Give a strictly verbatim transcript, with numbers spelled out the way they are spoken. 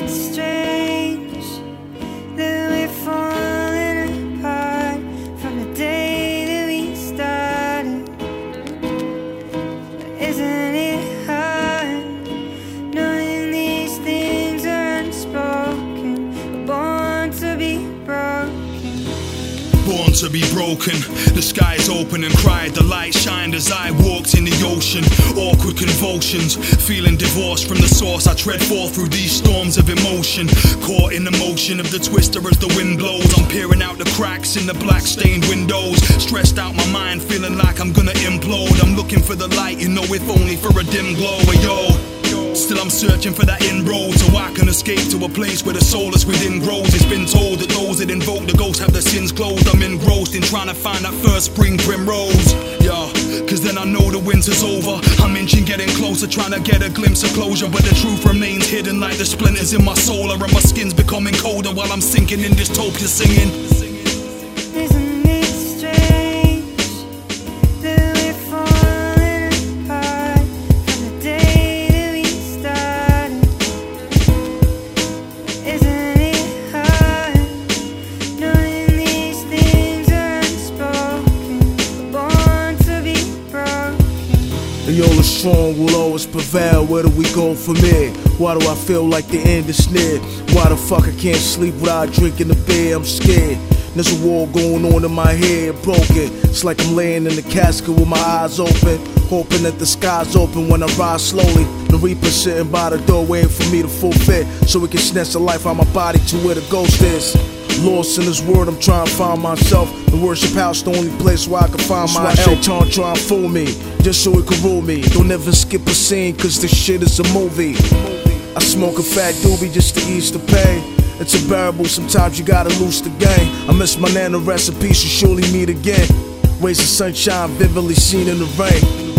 strange that we're falling apart from the day that we started? Isn't it hard knowing these things are unspoken? We're born to be broken. Born to be broken. The skies open and cried. The light shined as I walked in the ocean. Awkward convulsions, feeling divorced from the source. I tread forth through these storms of emotion, caught in the motion of the twister as the wind blows. I'm peering out the cracks in the black stained windows, stressed out my mind, feeling like I'm gonna implode. I'm looking for the light, you know, if only for a dim glow. Hey, yo, still I'm searching for that inroad, so I can escape to a place where the soul is within grows. It's been told that those that invoke the ghost have their sins closed. I'm engrossed in trying to find that first spring primrose. Yeah, cause then I know the winter's over. I'm inching, getting closer, trying to get a glimpse of closure, but the truth remains hidden like the splinters in my soul. And my skin's becoming colder while I'm sinking in dystopia singing. Isn't it strange that we're falling apart from the day that we started? Isn't it hard knowing these things are unspoken? We're born to be broken. The old strong will always prevail. Where do we go from here? Why do I feel like the end is near? Why the fuck I can't sleep without drinking the beer? I'm scared. There's a war going on in my head, broken. It's like I'm laying in the casket with my eyes open, hoping that the sky's open when I rise slowly. The Reaper sitting by the door waiting for me to fulfill, so he can snatch the life out my body to where the ghost is. Lost in this world, I'm trying to find myself. The worship house, the only place where I can find my help. Shaitan try and fool me, just so he can rule me. Don't ever skip a scene, cause this shit is a movie. I smoke a fat doobie just to ease the pain. It's unbearable, sometimes you gotta lose the game. I miss my nana recipe, she'll surely meet again. Rays of sunshine vividly seen in the rain.